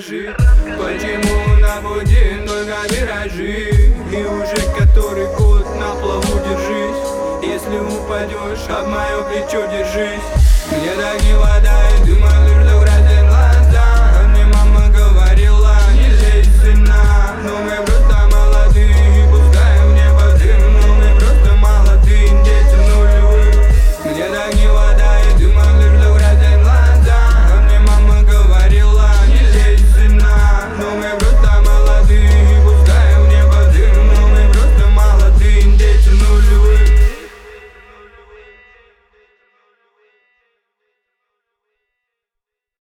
расскажи, почему на пути только виражи? И уже который год на плаву держись. Если упадешь, об мое плечо держись. Где-то не вода и дыма.